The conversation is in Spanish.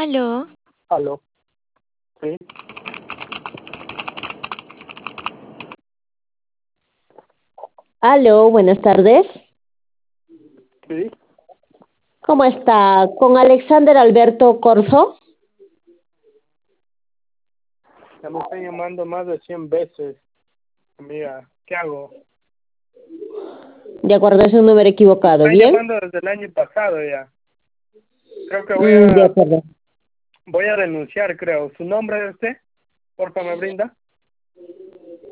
Aló, Aló, sí, Aló, buenas tardes. sí, ¿Cómo está? ¿Con Alexander Alberto Corso? ya me estoy llamando más de 100 veces. Mira, ¿qué hago? De acuerdo, es un número equivocado, Estoy ¿bien? llamando desde el año pasado ya. Creo que De acuerdo. voy a renunciar, creo. ¿Su nombre de usted? Porfa, me brinda.